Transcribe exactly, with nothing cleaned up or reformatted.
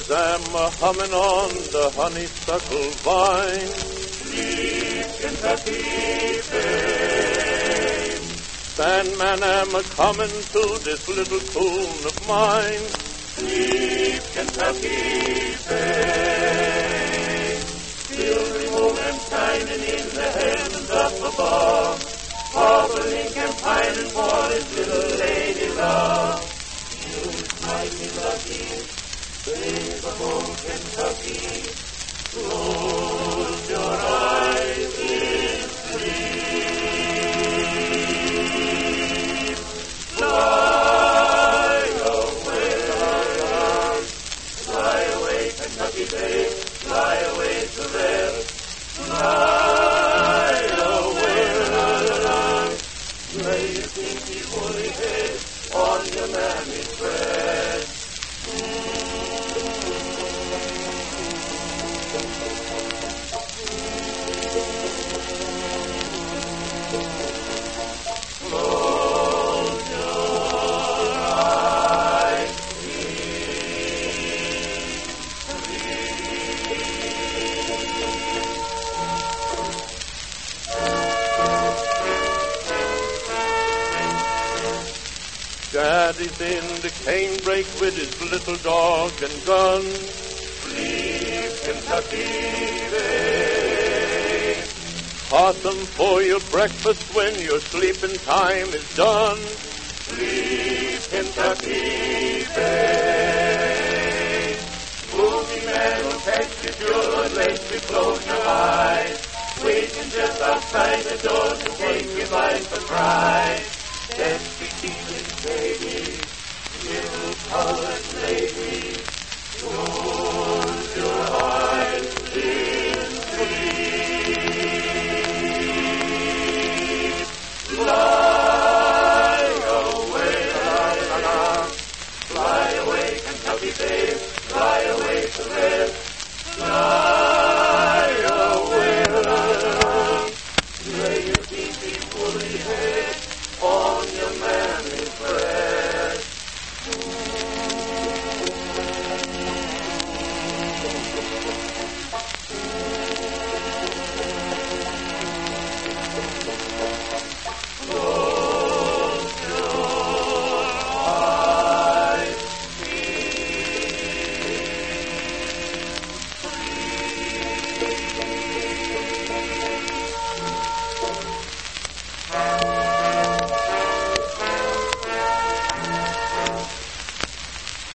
birds am a humming on the honeysuckle vine. Sleep, Kentucky babe. Sandman am a coming to this little tune of mine. Sleep, Kentucky babe. Feel the moon and shining in the heavens up above, bubbling and pining for his little lady love. You might be lucky, babe of old Kentucky. Close your eyes in sleep. Fly away, fly away, Kentucky babe. Fly away to rest. Fly away, lay your pinky woolly head on your mammy's breast. Close your eyes, Daddy's in the canebrake with his little dog and gun. Sleep, Kentucky babe. Caught them for your breakfast when your sleeping time is done. Sleep, Kentucky babe. Movie man will catch you if you're unless you close your eyes. Waiting just outside the door to